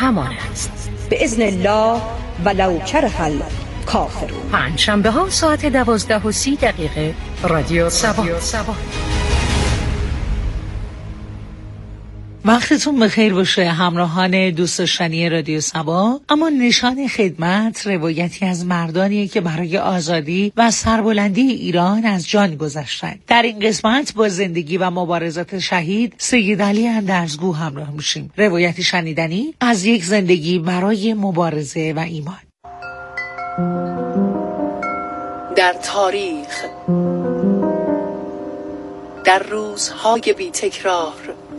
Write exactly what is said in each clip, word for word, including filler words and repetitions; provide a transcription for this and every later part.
همان است. به اذن الله ولو کره الکافرون. پنجشنبه ها ساعت دوازده و سی دقیقه رادیو سبا. وقتتون بخیر باشه همراهان دوست داشتنی رادیو سبا. اما نشان خدمت روایتی از مردانیه که برای آزادی و سربلندی ایران از جان گذشتن. در این قسمت با زندگی و مبارزات شهید سید علی اندرزگو همراه میشیم. روایتی شنیدنی از یک زندگی برای مبارزه و ایمان. در تاریخ، در روزهای بی تکرار،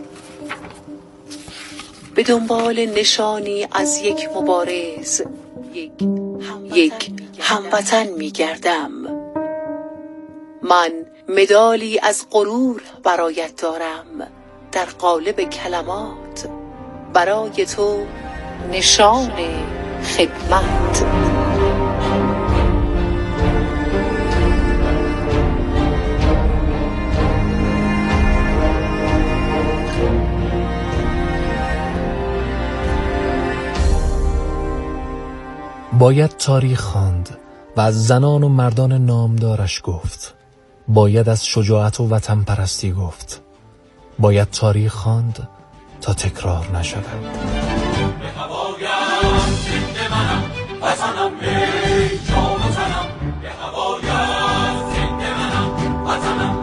به دنبال نشانی از یک مبارز، یک, یک هموطن می گردم. من مدالی از غرور برایت دارم، در قالب کلمات برای تو نشان خدمت. باید تاریخ خواند و از زنان و مردان نامدارش گفت. باید از شجاعت و وطن پرستی گفت. باید تاریخ خواند تا تکرار نشود. به هوایم زنده منم، وطنم ای جان و تنم. به هوایم زنده منم، وطنم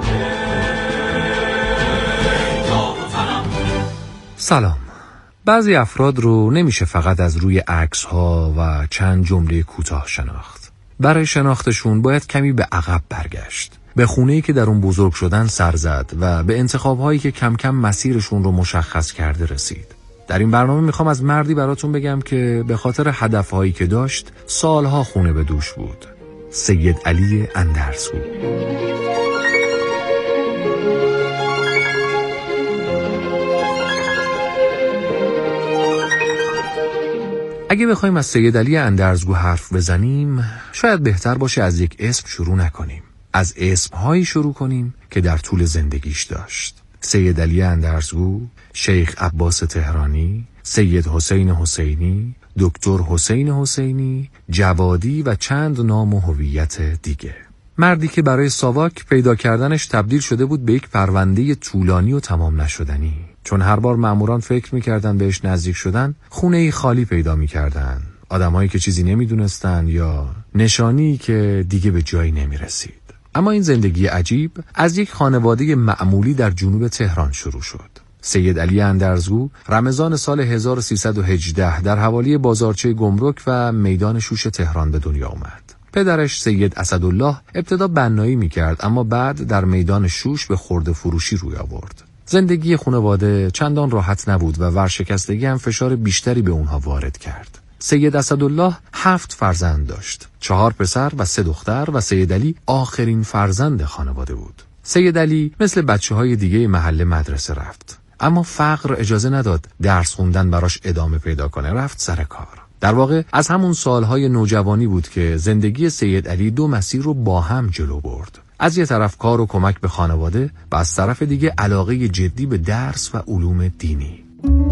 ای جان و تنم. سلام. بعضی افراد رو نمیشه فقط از روی عکس‌ها و چند جمله کوتاه شناخت. برای شناختشون باید کمی به عقب برگشت. به خونه‌ای که در اون بزرگ شدن سر زد و به انتخاب‌هایی که کم کم مسیرشون رو مشخص کرده رسید. در این برنامه میخوام از مردی براتون بگم که به خاطر هدف‌هایی که داشت سالها خونه به دوش بود. سید علی اندرزگو. اگه بخوایم از سید علی اندرزگو حرف بزنیم، شاید بهتر باشه از یک اسم شروع نکنیم. از اسمهایی شروع کنیم که در طول زندگیش داشت. سید علی اندرزگو، شیخ عباس تهرانی، سید حسین حسینی، دکتر حسین حسینی، جوادی و چند نام و هویت دیگه. مردی که برای ساواک پیدا کردنش تبدیل شده بود به یک پرونده طولانی و تمام نشدنی. چون هر بار ماموران فکر می‌کردن بهش نزدیک شدن، خونه‌ای خالی پیدا می‌کردن. آدمایی که چیزی نمی‌دونستن یا نشانی که دیگه به جایی نمی‌رسید. اما این زندگی عجیب از یک خانواده معمولی در جنوب تهران شروع شد. سید علی اندرزگو رمضان سال هزار و سیصد و هجده در حوالی بازارچه گمرک و میدان شوش تهران به دنیا اومد. پدرش سید اسدالله ابتدا بنایی می‌کرد، اما بعد در میدان شوش به خرده فروشی روی آورد. زندگی خانواده چندان راحت نبود و ورشکستگی هم فشار بیشتری به اونها وارد کرد. سید اسدالله هفت فرزند داشت، چهار پسر و سه دختر و سید علی آخرین فرزند خانواده بود. سید علی مثل بچه‌های دیگه محله مدرسه رفت، اما فقر اجازه نداد درس خوندن براش ادامه پیدا کنه. رفت سر کار. در واقع از همون سالهای نوجوانی بود که زندگی سید علی دو مسیر رو با هم جلو برد. از یه طرف کار و کمک به خانواده و از طرف دیگه علاقه جدی به درس و علوم دینی.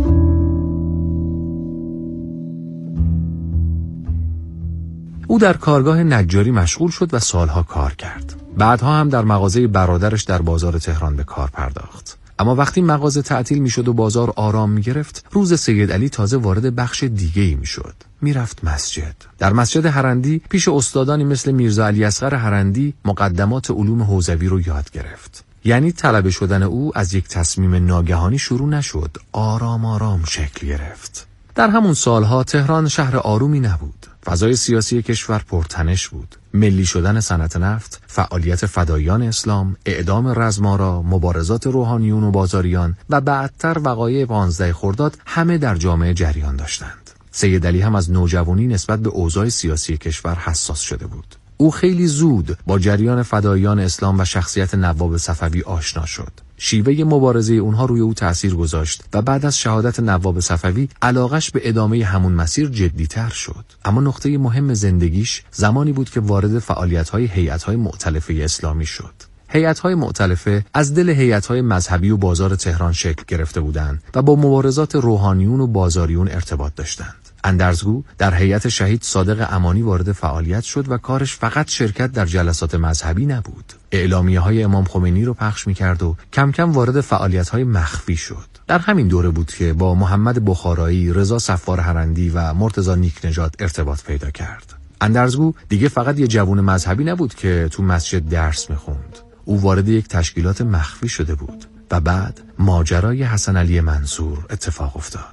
او در کارگاه نجاری مشغول شد و سالها کار کرد. بعدها هم در مغازه برادرش در بازار تهران به کار پرداخت. اما وقتی مغازه تعطیل میشد و بازار آرام میگرفت، روز سید علی تازه وارد بخش دیگه‌ای میشد. میرفت مسجد. در مسجد هرندی پیش استادانی مثل میرزا علی اصغر هرندی مقدمات علوم حوزوی رو یاد گرفت. یعنی طلبه شدن او از یک تصمیم ناگهانی شروع نشد، آرام آرام شکل گرفت. در همون سالها تهران شهر آرومی نبود. فضای سیاسی کشور پرتنش بود. ملی شدن صنعت نفت، فعالیت فداییان اسلام، اعدام رزمارا، مبارزات روحانیون و بازاریان و بعدتر وقایع پانزده خرداد همه در جامعه جریان داشتند. سید علی هم از نوجوانی نسبت به اوضاع سیاسی کشور حساس شده بود. او خیلی زود با جریان فداییان اسلام و شخصیت نواب صفوی آشنا شد. شیوه مبارزه اونها روی او تأثیر گذاشت و بعد از شهادت نواب صفوی علاقش به ادامه همون مسیر جدی‌تر شد. اما نقطه مهم زندگیش زمانی بود که وارد فعالیت‌های هیئت‌های مؤتلفه اسلامی شد. هیئت‌های مؤتلفه از دل هیئت‌های مذهبی و بازار تهران شکل گرفته بودند و با مبارزات روحانیون و بازاریون ارتباط داشتند. اندرزگو در هیئت شهید صادق امانی وارد فعالیت شد و کارش فقط شرکت در جلسات مذهبی نبود. اعلامیه‌های امام خمینی رو پخش می‌کرد و کم کم وارد فعالیت‌های مخفی شد. در همین دوره بود که با محمد بخارایی، رضا صفار هرندی و مرتضی نیکنژاد ارتباط پیدا کرد. اندرزگو دیگه فقط یه جوون مذهبی نبود که تو مسجد درس می‌خوند. او وارد یک تشکیلات مخفی شده بود و بعد ماجرای حسن علی منصور اتفاق افتاد.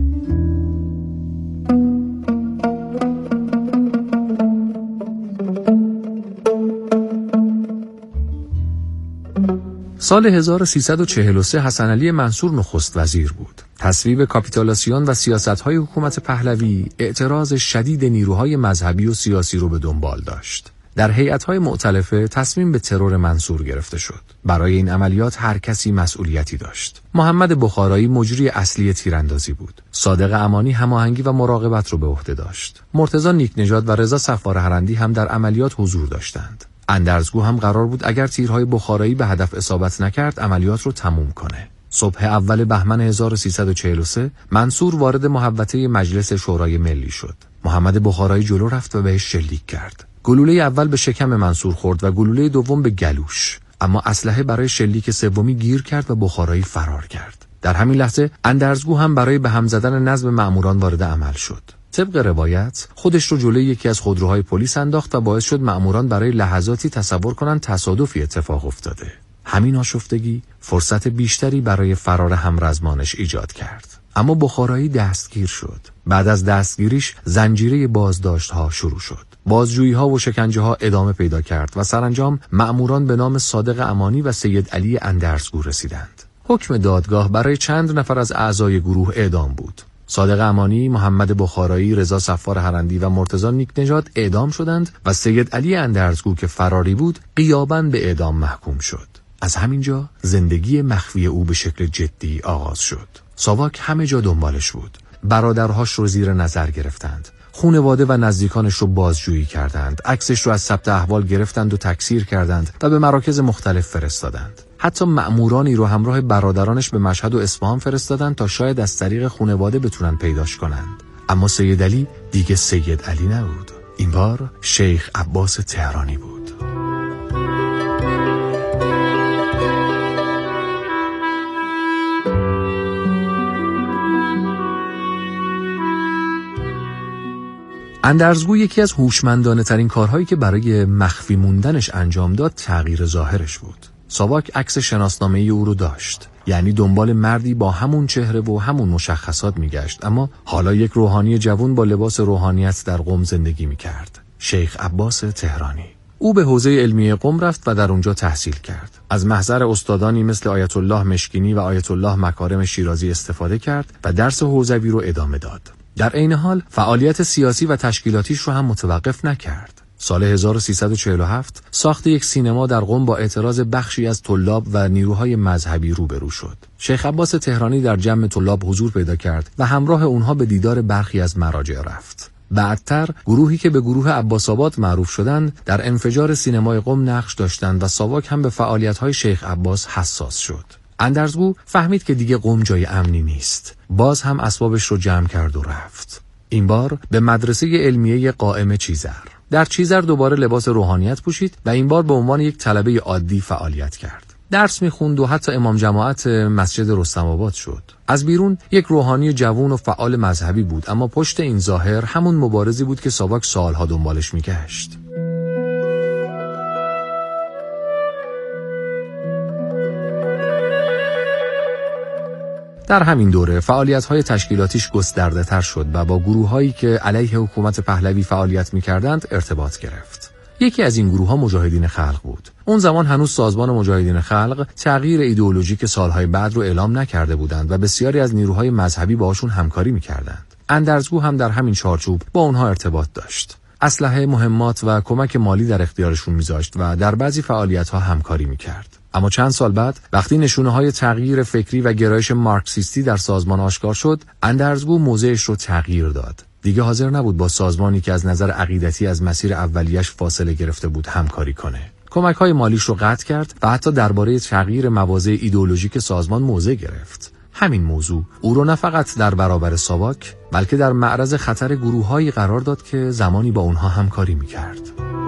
سال هزار و سیصد و چهل و سه حسن علی منصور نخست وزیر بود. تصویب کاپیتولاسیون و سیاست‌های حکومت پهلوی اعتراض شدید نیروهای مذهبی و سیاسی رو به دنبال داشت. در هیئت‌های مؤتلفه تصمیم به ترور منصور گرفته شد. برای این عملیات هر کسی مسئولیتی داشت. محمد بخارایی مجری اصلی تیراندازی بود. صادق امانی هماهنگی و مراقبت رو به عهده داشت. مرتضی نیکنژاد و رضا صفار هرندی هم در عملیات حضور داشتند. اندرزگو هم قرار بود اگر تیرهای بخارایی به هدف اصابت نکرد عملیات رو تموم کنه. صبح اول بهمن هزار و سیصد و چهل و سه منصور وارد محوطه مجلس شورای ملی شد. محمد بخارایی جلو رفت و بهش شلیک کرد. گلوله اول به شکم منصور خورد و گلوله دوم به گلوش، اما اسلحه برای شلیک سومی گیر کرد و بخارایی فرار کرد. در همین لحظه اندرزگو هم برای به هم زدن نظم مأموران وارد عمل شد. طبق روایت خودش رو جلوی یکی از خودروهای پلیس انداخت و باعث شد مأموران برای لحظاتی تصور کنند تصادفی اتفاق افتاده. همین آشفتگی فرصت بیشتری برای فرار همرزمانش ایجاد کرد. اما بخارایی دستگیر شد. بعد از دستگیریش زنجیره بازداشت‌ها شروع شد. بازجویی‌ها و شکنجه‌ها ادامه پیدا کرد و سرانجام مأموران به نام صادق امانی و سید علی اندرزگو رسیدند. حکم دادگاه برای چند نفر از اعضای گروه اعدام بود. صادق امانی، محمد بخارایی، رضا صفار هرندی و مرتضی نیکنژاد اعدام شدند و سید علی اندرزگو که فراری بود غیاباً به اعدام محکوم شد. از همینجا زندگی مخفی او به شکل جدی آغاز شد. ساواک همه جا دنبالش بود. برادرهاش رو زیر نظر گرفتند. خانواده و نزدیکانش رو بازجویی کردند. عکسش رو از ثبت احوال گرفتند و تکثیر کردند و به مراکز مختلف فرستادند. حتی مأمورانی رو همراه برادرانش به مشهد و اصفهان فرستادند تا شاید از طریق خانواده بتونن پیداش کنند. اما سید علی دیگه سید علی نبود. این بار شیخ عباس تهرانی بود. اندرزگو یکی از هوشمندانه ترین کارهایی که برای مخفی موندنش انجام داد تغییر ظاهرش بود. ساواک عکس شناسنامه‌ای او رو داشت، یعنی دنبال مردی با همون چهره و همون مشخصات میگشت، اما حالا یک روحانی جوان با لباس روحانیت در قم زندگی میکرد. شیخ عباس تهرانی. او به حوزه علمیه قم رفت و در اونجا تحصیل کرد. از محضر استادانی مثل آیت الله مشکینی و آیت الله مکارم شیرازی استفاده کرد و درس حوزوی رو ادامه داد. در عین حال فعالیت سیاسی و تشکیلاتیش رو هم متوقف نکرد. سال هزار و سیصد و چهل و هفت ساخت یک سینما در قم با اعتراض بخشی از طلاب و نیروهای مذهبی روبرو شد. شیخ عباس تهرانی در جمع طلاب حضور پیدا کرد و همراه اونها به دیدار برخی از مراجع رفت. بعدتر گروهی که به گروه عباس‌آباد معروف شدند در انفجار سینمای قم نقش داشتند و ساواک هم به فعالیت‌های شیخ عباس حساس شد. اندرزگو فهمید که دیگه قم جای امنی نیست. باز هم اسبابش رو جمع کرد و رفت. این بار به مدرسه علمیه قائم چیزر. در چیزر دوباره لباس روحانیت پوشید و این بار به عنوان یک طلبه عادی فعالیت کرد. درس می‌خوند و حتی امام جماعت مسجد رستم آباد شد. از بیرون یک روحانی جوان و فعال مذهبی بود، اما پشت این ظاهر همون مبارزی بود که ساواک سالها دنبالش می‌گشت. در همین دوره فعالیت‌های تشکیلاتیش گسترده‌تر شد و با گروه‌هایی که علیه حکومت پهلوی فعالیت می‌کردند ارتباط گرفت. یکی از این گروه‌ها مجاهدین خلق بود. اون زمان هنوز سازمان مجاهدین خلق تغییر ایدئولوژیک سالهای بعد رو اعلام نکرده بودند و بسیاری از نیروهای مذهبی باهاشون همکاری می‌کردند. اندرزگو هم در همین چارچوب با اونها ارتباط داشت. اسلحه، مهمات و کمک مالی در اختیارشون می‌ذاشت و در بعضی فعالیت‌ها همکاری می‌کرد. اما چند سال بعد وقتی نشونه‌های تغییر فکری و گرایش مارکسیستی در سازمان آشکار شد، اندرزگو موضعش رو تغییر داد. دیگه حاضر نبود با سازمانی که از نظر عقیدتی از مسیر اولیش فاصله گرفته بود همکاری کنه. کمک‌های مالیش رو قطع کرد و حتی درباره تغییر مواضع ایدئولوژیک سازمان موضع گرفت. همین موضوع او رو نه فقط در برابر ساواک بلکه در معرض خطر گروه‌هایی قرار داد که زمانی با اونها همکاری می‌کرد.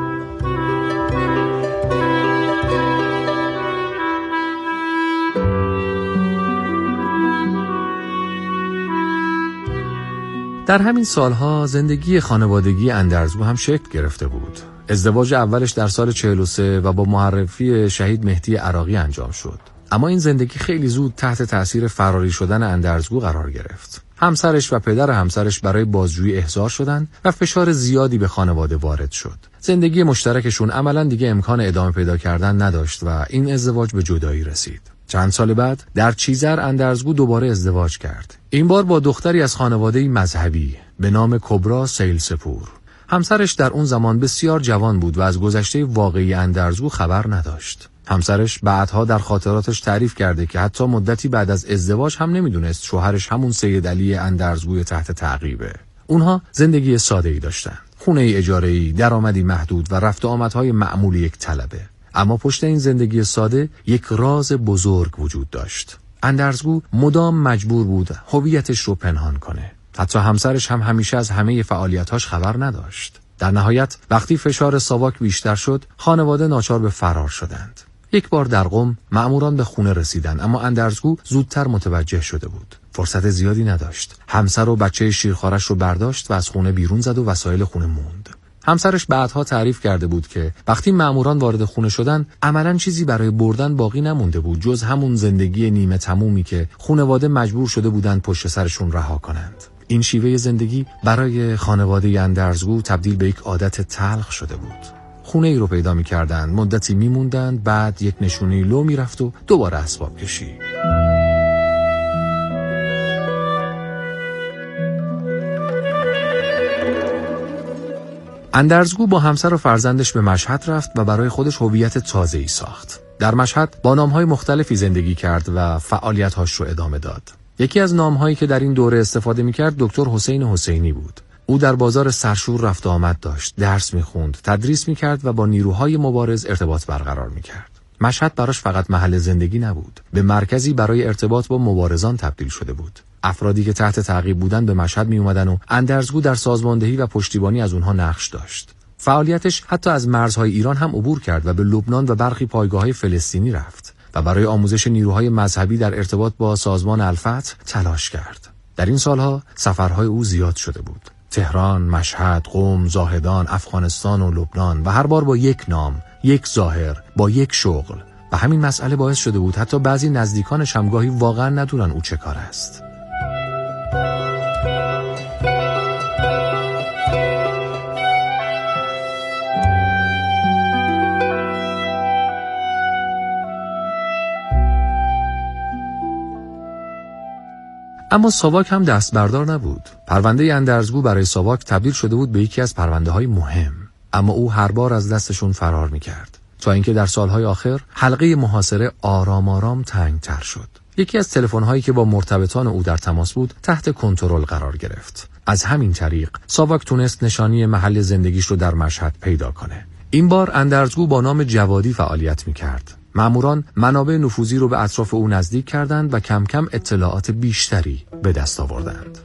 در همین سالها زندگی خانوادگی اندرزگو هم شکل گرفته بود. ازدواج اولش در سال چهل و سه و با معرفی شهید مهدی عراقی انجام شد. اما این زندگی خیلی زود تحت تأثیر فراری شدن اندرزگو قرار گرفت. همسرش و پدر همسرش برای بازجویی احضار شدند و فشار زیادی به خانواده وارد شد. زندگی مشترکشون عملاً دیگه امکان ادامه پیدا کردن نداشت و این ازدواج به جدایی رسید. چند سال بعد در چیزر اندرزگو دوباره ازدواج کرد. این بار با دختری از خانواده مذهبی به نام کبرا سیلسپور. همسرش در اون زمان بسیار جوان بود و از گذشته واقعی اندرزگو خبر نداشت. همسرش بعدها در خاطراتش تعریف کرده که حتی مدتی بعد از ازدواج هم نمیدونست شوهرش همون سید علی اندرزگوی تحت تعقیبه. اونها زندگی ساده‌ای داشتن. خونه اجاره‌ای، درآمدی محدود و رفت و آمدهای معمول یک طلبه. اما پشت این زندگی ساده یک راز بزرگ وجود داشت. اندرزگو مدام مجبور بود هویتش رو پنهان کنه. حتی همسرش هم همیشه از همه فعالیتاش خبر نداشت. در نهایت وقتی فشار ساواک بیشتر شد، خانواده ناچار به فرار شدند. یک بار در قم مأموران به خونه رسیدند، اما اندرزگو زودتر متوجه شده بود. فرصت زیادی نداشت. همسر و بچه شیرخوارش رو برداشت و از خونه بیرون زد و وسایل خونه موند. همسرش بعدها تعریف کرده بود که وقتی مأموران وارد خونه شدن عملاً چیزی برای بردن باقی نمونده بود جز همون زندگی نیمه تمومی که خانواده مجبور شده بودند پشت سرشون رها کنند. این شیوه زندگی برای خانواده اندرزگو تبدیل به یک عادت تلخ شده بود. خونه ای رو پیدا می کردن، مدتی می موندن، بعد یک نشونی لو می رفت و دوباره اسباب کشی. اندرزگو با همسر و فرزندش به مشهد رفت و برای خودش هویت تازه‌ای ساخت. در مشهد با نام‌های مختلفی زندگی کرد و فعالیت‌هاش رو ادامه داد. یکی از نام‌هایی که در این دوره استفاده می‌کرد دکتر حسین حسینی بود. او در بازار سرشور رفت و آمد داشت، درس می‌خوند، تدریس می‌کرد و با نیروهای مبارز ارتباط برقرار می‌کرد. مشهد براش فقط محل زندگی نبود، به مرکزی برای ارتباط با مبارزان تبدیل شده بود. افرادی که تحت تعقیب بودند به مشهد می اومدن و اندرزگو در سازماندهی و پشتیبانی از اونها نقش داشت. فعالیتش حتی از مرزهای ایران هم عبور کرد و به لبنان و برخی پایگاه‌های فلسطینی رفت و برای آموزش نیروهای مذهبی در ارتباط با سازمان الفتح تلاش کرد. در این سالها سفرهای او زیاد شده بود. تهران، مشهد، قم، زاهدان، افغانستان و لبنان و هر بار با یک نام، یک ظاهر، با یک شغل. و همین مسئله باعث شده بود حتی بعضی نزدیکانش هم گاهی واقعا ندونن او چه کار است. اما ساواک هم دست بردار نبود. پرونده اندرزگو برای ساواک تبدیل شده بود به یکی از پرونده‌های مهم، اما او هر بار از دستشون فرار می‌کرد تا اینکه در سالهای آخر حلقه محاصره آرام آرام تنگ‌تر شد. یکی از تلفن‌هایی که با مرتبطان او در تماس بود تحت کنترل قرار گرفت. از همین طریق ساواک تونست نشانی محل زندگیش رو در مشهد پیدا کنه. این بار اندرزگو با نام جوادی فعالیت می‌کرد. مأموران منابع نفوذی رو به اطراف او نزدیک کردند و کم کم اطلاعات بیشتری به دست آوردند.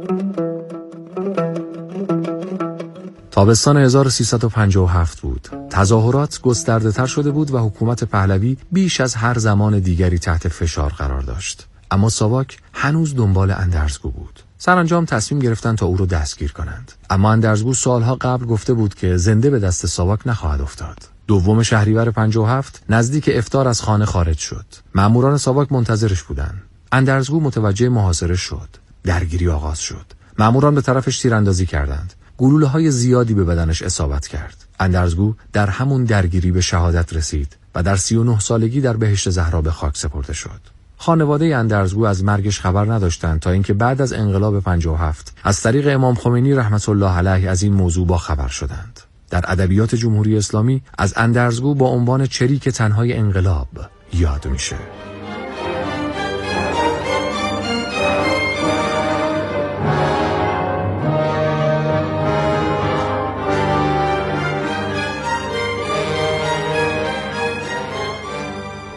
تابستان هزار و سیصد و پنجاه و هفت بود. تظاهرات گسترده تر شده بود و حکومت پهلوی بیش از هر زمان دیگری تحت فشار قرار داشت. اما ساواک هنوز دنبال اندرزگو بود. سرانجام تصمیم گرفتن تا او رو دستگیر کنند. اما اندرزگو سالها قبل گفته بود که زنده به دست ساواک نخواهد افتاد. دوم شهریور پنجاه و هفت نزدیک افطار از خانه خارج شد. مأموران ساواک منتظرش بودند. اندرزگو متوجه محاصره شد. درگیری آغاز شد. مأموران به طرفش تیراندازی کردند. گلوله‌های زیادی به بدنش اصابت کرد. اندرزگو در همون درگیری به شهادت رسید و در سی و نه سالگی در بهشت زهرا به خاک سپرده شد. خانواده اندرزگو از مرگش خبر نداشتند تا اینکه بعد از انقلاب پنجاه و هفت از طریق امام خمینی رحمت الله علیه از این موضوع با خبر شدند. در ادبیات جمهوری اسلامی از اندرزگو با عنوان چریک تنهای انقلاب یاد میشه.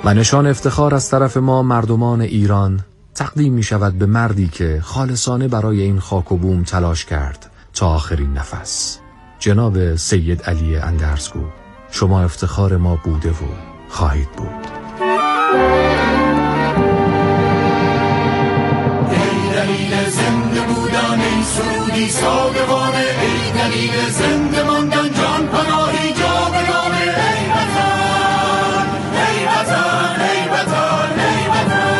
و نشان افتخار از طرف ما مردمان ایران تقدیم می شود به مردی که خالصانه برای این خاک و بوم تلاش کرد تا آخرین نفس. جناب سید علی اندرزگو، شما افتخار ما بوده و خواهید بود. ای دلیل زنده بودن، ای سرودی صادقانه، ای دلیل زنده ماندن، جان پناهی جاودانه. ای وطن، ای وطن، ای وطن، ای وطن.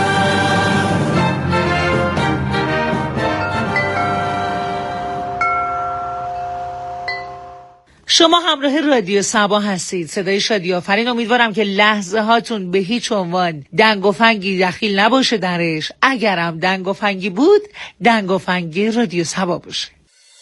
شما همراه رادیو صبا هستید، صدای شادی آفرین. امیدوارم که لحظه هاتون به هیچ عنوان دنگ و فنگی دخیل نباشه درش. اگرم دنگ و فنگی بود، دنگ و فنگی رادیو صبا باشه.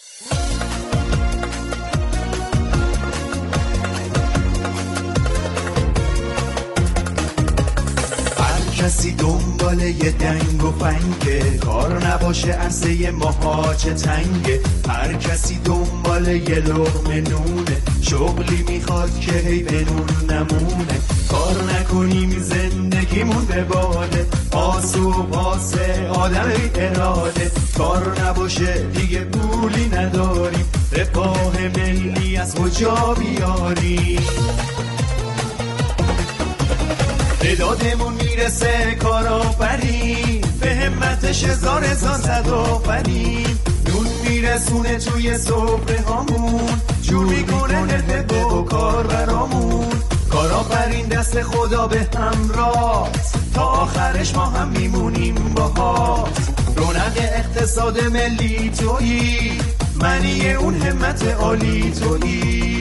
کسی دنبال یه دنگ و فنگه، کار نباشه عرصه ماهاچه تنگه. هر کسی دنبال یه لقمه نونه، شغلی میخواد که هی به نون نمونه. کار نکنیم زندگیمون به باده، پاس و پاس آدم بی اراده. کار نباشه دیگه پولی نداریم، رفاه ملی از کجا بیاریم؟ تعدادمون میرسه کارآفرین، به همتش هزار هزار زد آفرین. نون میرسونه توی سفره هامون، جور میکنه نهب و کار برامون. کارآفرین دست خدا به همراه، تا آخرش ما هم میمونیم باهات. رونق اقتصاد ملی تویی، منی اون همت عالی تویی.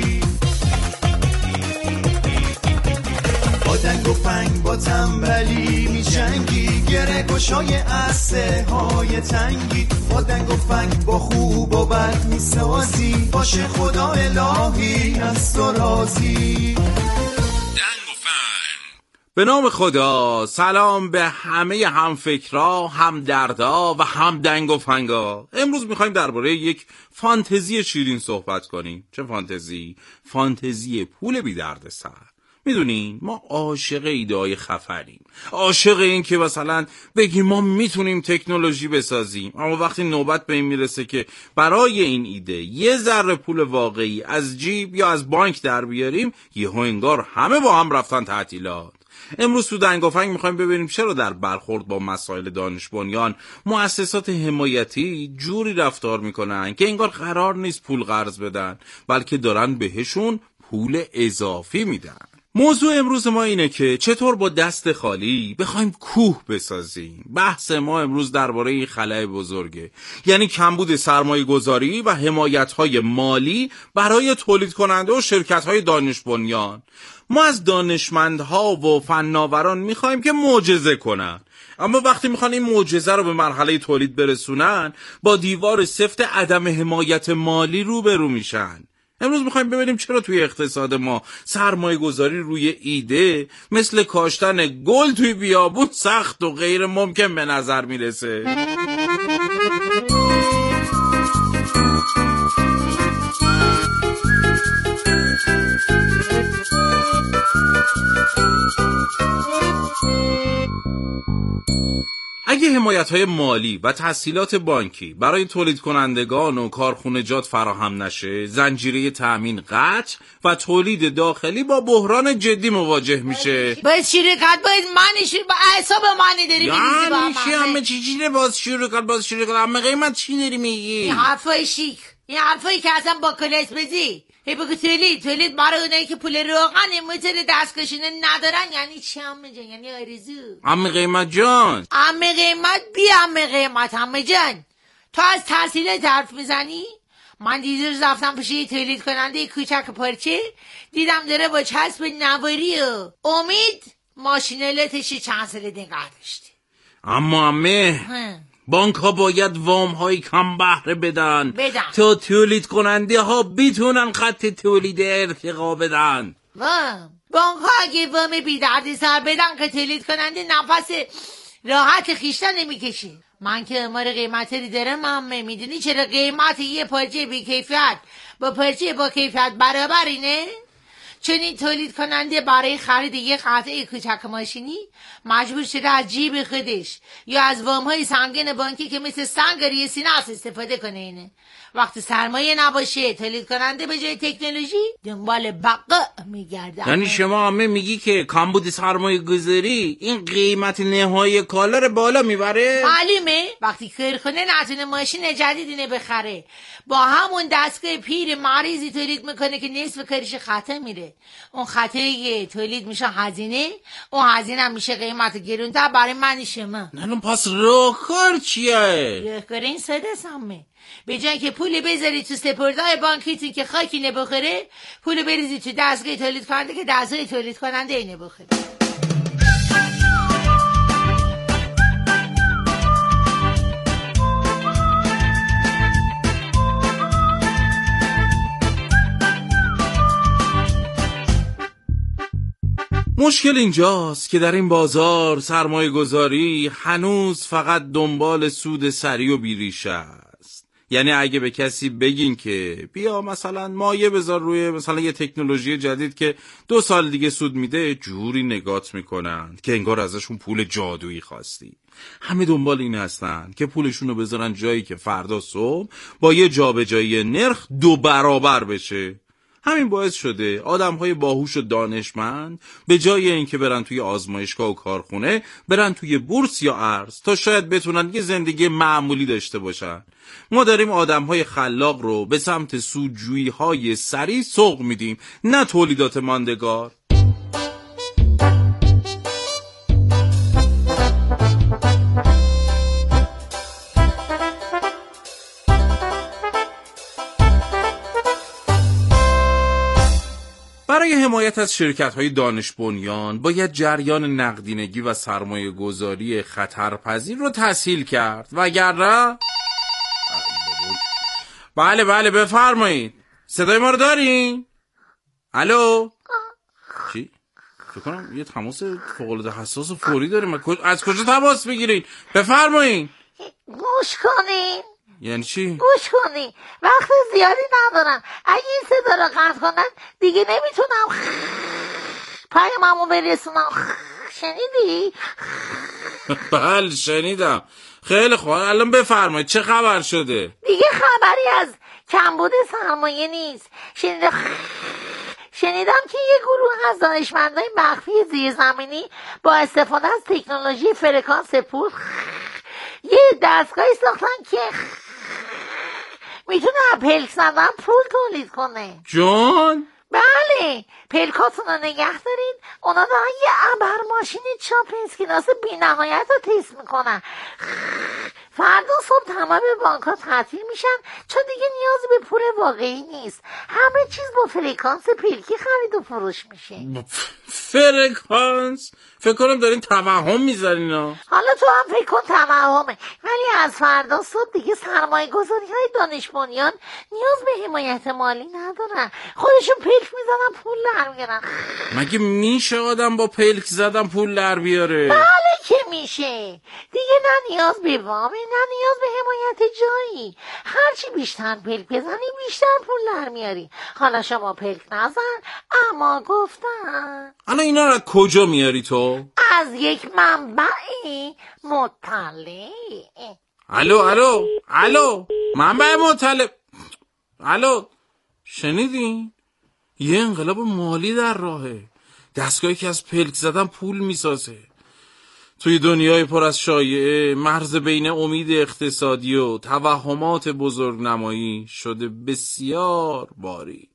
با دنگ و فنگ با تنبلی می جنگی، گره گشای عرصه های تنگی. با دنگ و فنگ با خوب و بد می سازی، باشه خدا الهی از تو راضی. دنگ و فنگ. به نام خدا، سلام به همه همفکرا، همدردا و هم دنگ و فنگا. امروز میخوایم درباره یک فانتزی شیرین صحبت کنیم. چه فانتزی؟ فانتزی پول بی درد سر. میدونین ما عاشق ایده‌های خفنیم، عاشق این که مثلا بگیم ما میتونیم تکنولوژی بسازیم، اما وقتی نوبت به این میرسه که برای این ایده یه ذره پول واقعی از جیب یا از بانک در بیاریم، یهو انگار همه با هم رفتن تعطیلات. امروز تو دنگ و فنگ میخوایم ببینیم چرا در برخورد با مسائل دانش بنیان مؤسسات حمایتی جوری رفتار میکنن که انگار قرار نیست پول قرض بدن، بلکه دارن بهشون پول اضافی میدن. موضوع امروز ما اینه که چطور با دست خالی بخوایم کوه بسازیم. بحث ما امروز درباره این خلأ بزرگه، یعنی کمبود سرمایه گذاری و حمایت‌های مالی برای تولید کننده و شرکت‌های دانش بنیان. ما از دانشمندها و فناوران میخوایم که معجزه کنن، اما وقتی میخوان این معجزه رو به مرحله تولید برسونن، با دیوار سفت عدم حمایت مالی روبرو میشن. امروز میخوایم ببینیم چرا توی اقتصاد ما سرمایه گذاری روی ایده مثل کاشتن گل توی بیابون سخت و غیر ممکن به نظر میرسه. اگه حمایت‌های مالی و تسهیلات بانکی برای تولید کنندگان و کارخونجات فراهم نشه، زنجیره تأمین قطع و تولید داخلی با بحران جدی مواجه میشه. باید شرکت باید منشی با اعصاب مانی داری میریزی با یعنی چی همه چی چیه باز شرکت باز شرکت همه قیمت چی داری میگی؟ این حرفای شیک، این حرفایی که اصلا با کلاس بزی هی بگو تولید تولید برای اونایی که پول روغن متر دستکشونه ندارن. یعنی چی عمه جان؟ یعنی آرزو عمه قیمت جان، عمه قیمت بی عمه قیمت. عمه جان تو از تحصیلات حرف میزنی؟ من دیروز رفتم پیش یه تولید کننده کوچک پارچه، دیدم داره با چسب نواری و امید ماشینالاتش چند ساله نگه داشته. اما عمه بانک ها باید وام های کم بهره بدن, بدن تا تولید کننده ها بیتونن خط تولید ارتقا بدن. وام بانک ها اگه وام بی درد سر بدن که تولید کننده نفس راحت خیشتن نمیکشه. من که امار قیمتی دارم عمه، میدونی چرا قیمت یه پارچه بی کیفیت با پارچه با کیفیت برابر اینه؟ چنین تولید کننده برای خرید یک قطعه کوچک ماشینی مجبور شده از جیب خودش یا از وام‌های سنگین بانکی که مثل سنگ روی سینه استفاده کنه. اینه وقتی سرمایه نباشه تولید کننده به جای تکنولوژی دنبال بقا میگرده. یعنی شما همه میگی که کمبود سرمایه گذاری این قیمت نهایی کالا رو بالا میبره؟ معلومه وقتی کارخونه نتونه ماشین جدیدی بخره با همون دستگاه پیر مریضی تولید میکنه که نصف کارش خطا میره. اون خطایی تولید میشه هزینه، اون هزینه هم میشه قیمت گرونتر برای من شما. نه پس راهکار چیه؟ راهکار این ساده سمه. به جای که پول بذاری تو سپردای بانکیتون که خاکی نبخوره، پول بریزی تو دستگاه تولید کننده که دستگاه تولید کننده اینه بخوره. مشکل اینجاست که در این بازار سرمایه گذاری هنوز فقط دنبال سود سریع و بیریشه است. یعنی اگه به کسی بگین که بیا مثلا مایه بذار روی مثلا یه تکنولوژی جدید که دو سال دیگه سود میده، جوری نگات میکنن که انگار ازشون پول جادویی خواستی. همه دنبال این هستن که پولشون رو بذارن جایی که فردا صبح با یه جابجایی نرخ دو برابر بشه. همین باعث شده آدم‌های باهوش و دانشمند به جای اینکه برن توی آزمایشگاه و کارخونه، برن توی بورس یا ارز تا شاید بتونن یه زندگی معمولی داشته باشن. ما داریم آدم‌های خلاق رو به سمت سودجویی‌های سریع سوق میدیم، نه تولیدات ماندگار. برای حمایت از شرکت‌های دانش بنیان باید جریان نقدینگی و سرمایه گذاری خطرپذیر رو تسهیل کرد، وگرنه بله بله بفرمایید. صدای ما رو دارین؟ الو؟ چی؟ فکر کنم یه تماس فوق‌العاده حساس و فوری داریم. از کجا تماس میگیرین؟ بفرمایید. گوش کنین. یعنی چی؟ گوش کنی وقت زیادی ندارم. اگه این صدا رو قطع کنن دیگه نمیتونم پیاممو برسونم. شنیدی؟ بله شنیدم. خیلی خوب الان بفرمایید چه خبر شده؟ دیگه خبری از کمبود سرمایه نیست. شنیدم شنیدم که یه گروه از دانشمندای مخفی زیرزمینی با استفاده از تکنولوژی فرکانس پول یه دستگاهی ساختن که میتونه پلک زدن پول تولید کنه. جون؟ بله پلکاتون رو نگه دارین، اونا دارن یه ابر ماشین چاپ اسکناس بی نهایت رو تست میکنن. فردا صبح تمام بانک ها تعطیل میشن چون دیگه نیازی به پول واقعی نیست. همه چیز با فرکانس پلکی خرید و فروش میشه. فرکانس؟ فکر کنم دارین توهم میذارین. حالا تو هم فکر کن توهمه، ولی از فردا صبح دیگه سرمایه گذاری های دانش بنیان نیاز به حمایت مالی ندارن. خودشون پلک میزنن پول در میارن. مگه میشه آدم با پلک زدن پول در بیاره؟ بله که میشه. دیگه نه نیاز به وامه نه نیاز به حمایت جایی. هرچی بیشتر پلک بزنی بیشتر پول در میاری. حالا شما پلک نزن اما گفتن. الان اینا رو کجا میاری تو؟ از یک منبعی مطلع. الو الو الو منبع مطلع. الو شنیدین؟ یه انقلاب مالی در راهه. دستگاهی که از پلک زدن پول میسازه. توی دنیای پر از شایعه مرز بین امید اقتصادی و توهمات بزرگ نمایی شده بسیار باریک.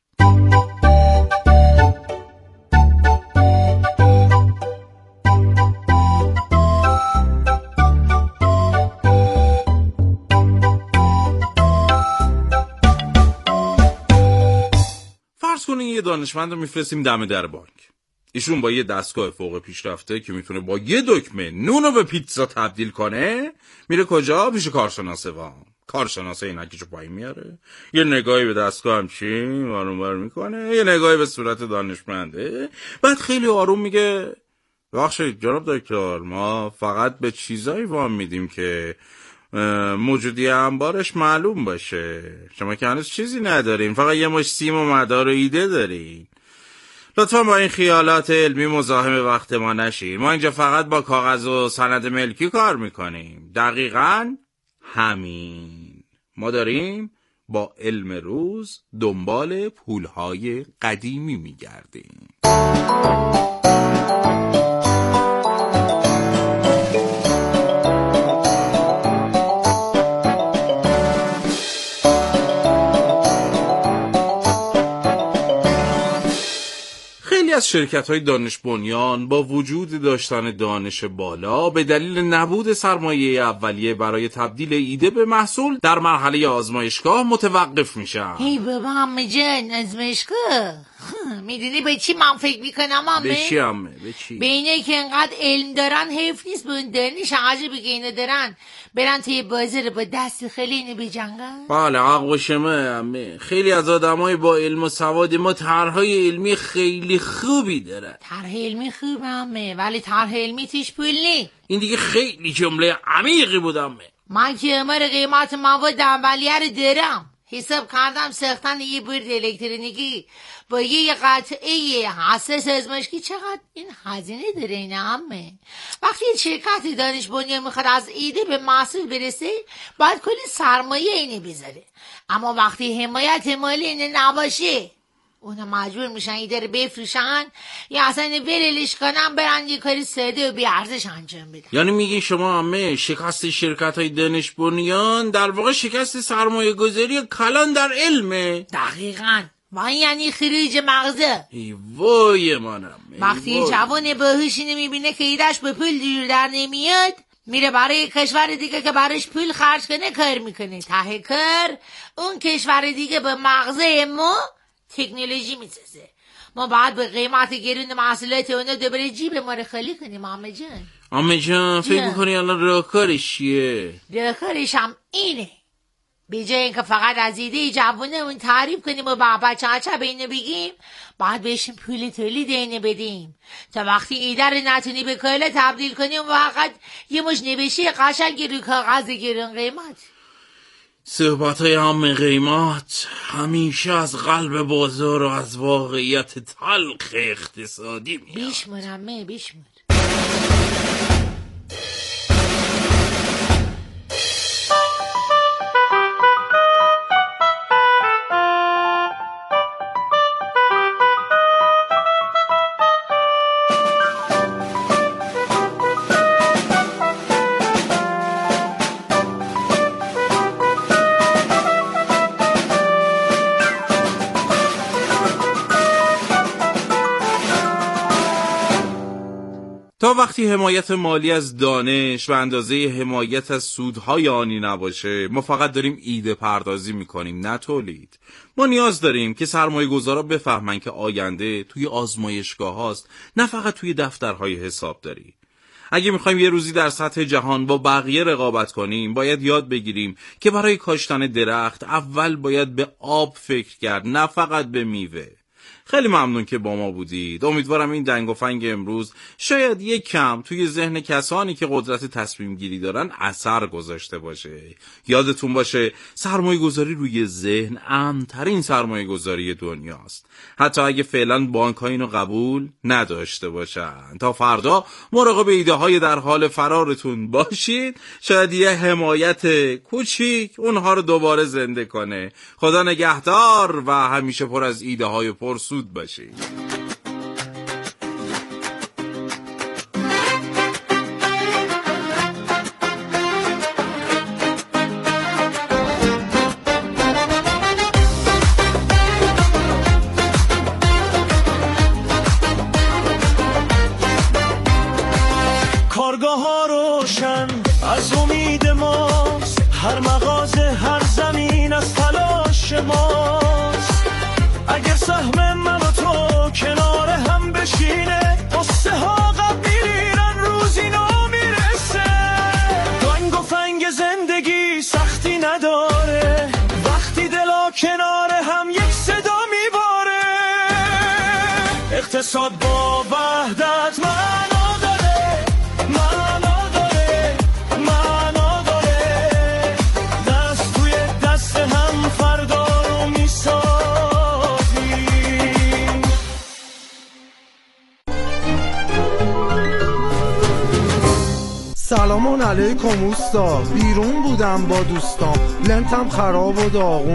فرض کنین یه دانشمند رو میفرستیم دم در بانک. ایشون با یه دستگاه فوق پیشرفته که میتونه با یه دکمه نونو به پیتزا تبدیل کنه میره کجا؟ پیش کارشناس وام. کارشناس اینکیشو پایین میاره، یه نگاهی به دستگاه همچین آروم بر میکنه، یه نگاهی به صورت دانشمنده، بعد خیلی آروم میگه بخشید جناب دکتر ما فقط به چیزایی وام میدیم که موجودی انبارش معلوم باشه. شما که هنوز چیزی ندارین، فقط یه مش سیم و مدار و ایده دارین. لطفا با این خیالات علمی مزاحم وقت ما نشین. ما اینجا فقط با کاغذ و سند ملکی کار میکنیم. دقیقاً همین. ما داریم با علم روز دنبال پولهای قدیمی میگردیم. از شرکت‌های دانش بنیان با وجود داشتن دانش بالا به دلیل نبود سرمایه اولیه برای تبدیل ایده به محصول در مرحله آزمایشگاه متوقف میشن. ای بابا عمه جان، آزمایشگاه میدونی به چی من فکر میکنم عمه؟ به چی عمه؟ به چی؟ به اینه که انقدر علم دارن حیف نیست به اون دانش عجیبی که اینو دارن برن توی بازار با دست خیلی اینو بجنگن. بله حق شما عمه. خیلی از آدمای با علم و سواد ما طرحهای علمی خیلی خوبی دارن. طرح علمی خوبه عمه، ولی طرح علمی توش پول نی. این دیگه خیلی جمله عمیقی بود عمه. من که امر قیمت مواد اولیه رو دارم، حساب کردم ساختن یه برد الکترونیکی با یه قطعه حساس آزمایشگاهی چقدر این هزینه داره این عمه. وقتی شرکت دانش بنیان میخواد از ایده به محصول برسه باید کلی سرمایه اینه بذاره، اما وقتی حمایت مالی اینه نباشه اونا مجبور میشن ایده رو بفروشن یا اصلا ولش کنن برن یه کاری ساده و بی ارزش انجام بدن. یعنی میگین شما همه شکست شرکت های دانش بنیان در واقع شکست سرمایه گذاری کلان در علمه؟ دقیقاً. و یعنی خروج مغزه. ای وای منم. وقتی جوان باهوش اینو میبینه که ایدهش به پول دور در نمیاد میره برای کشور دیگه که براش پول خرج کنه کار میکنه. ته کار اون کشور دیگه به مغزه ما تکنولوژی میسازه. ما بعد به قیمت گرون محصولات اونا دوباره جیب ما رو خالی کنیم. عمه جان عمه جان فکر میکنی الان راهکارش چیه؟ راهکارش هم اینه، به جای اینکه فقط از ایده جوونه اون تعریف کنیم و با بچه بچه به اینو بگیم، باید بهشون پول تولید اینو بدیم تا وقتی ایده رو نتونی به کالا تبدیل کنیم و فقط یه مش نوشته قشنگ رو کاغذ گرون قیمت. صحبت های هم قیمت همیشه از قلب بازار و از واقعیت تلخ اقتصادی میاد. بیشمر همه بیشمر. تا وقتی حمایت مالی از دانش و اندازه حمایت از سودهای آنی نباشه ما فقط داریم ایده پردازی میکنیم نه تولید. ما نیاز داریم که سرمایه گذارا بفهمن که آینده توی آزمایشگاه هاست نه فقط توی دفترهای حسابداری. اگه میخوایم یه روزی در سطح جهان با بقیه رقابت کنیم باید یاد بگیریم که برای کاشتن درخت اول باید به آب فکر کرد نه فقط به میوه. خیلی ممنون که با ما بودید. امیدوارم این دنگ و فنگ امروز شاید یک کم توی ذهن کسانی که قدرت تصمیم گیری دارن اثر گذاشته باشه. یادتون باشه سرمایه گذاری روی ذهن امن‌ترین سرمایه گذاری دنیاست، حتی اگه فعلا بانک ها اینو قبول نداشته باشن. تا فردا مراقب ایده های در حال فرارتون باشید، شاید یه حمایت کوچیک اونها رو دوباره زنده کنه. خدا نگهدار و همیشه پر از ایده های پرسود باشید. کارگاه ها روشن از امید ماست، هر مغازه هر زمین از تلاش ماست. اگر سهم من و تو کنار هم بشینه قصه ها قبل میرن روزی نو میرسه. دنگ و فنگ زندگی سختی نداره وقتی دلا کنار هم یک صدا میباره. اقتصاد با وحدت من سلام علیکم اوستا، بیرون بودم با دوستام، لنتم خراب و داغون.